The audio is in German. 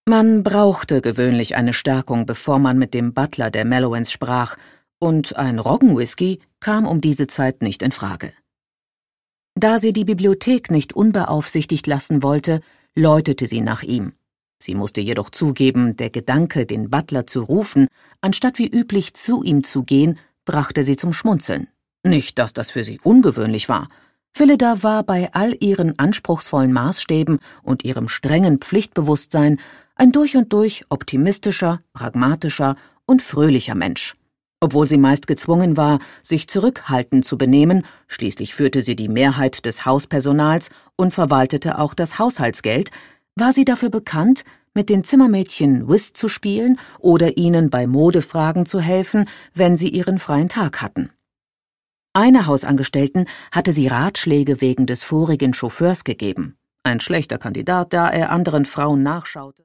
Man brauchte gewöhnlich eine Stärkung, bevor man mit dem Butler der Mellowens sprach, und ein Roggenwhisky kam um diese Zeit nicht in Frage. Da sie die Bibliothek nicht unbeaufsichtigt lassen wollte, läutete sie nach ihm. Sie musste jedoch zugeben, der Gedanke, den Butler zu rufen, anstatt wie üblich zu ihm zu gehen, brachte sie zum Schmunzeln. Nicht, dass das für sie ungewöhnlich war. Phillida war bei all ihren anspruchsvollen Maßstäben und ihrem strengen Pflichtbewusstsein ein durch und durch optimistischer, pragmatischer und fröhlicher Mensch. Obwohl sie meist gezwungen war, sich zurückhaltend zu benehmen, schließlich führte sie die Mehrheit des Hauspersonals und verwaltete auch das Haushaltsgeld, war sie dafür bekannt, mit den Zimmermädchen Whist zu spielen oder ihnen bei Modefragen zu helfen, wenn sie ihren freien Tag hatten. Einer Hausangestellten hatte sie Ratschläge wegen des vorigen Chauffeurs gegeben. Ein schlechter Kandidat, da er anderen Frauen nachschaute.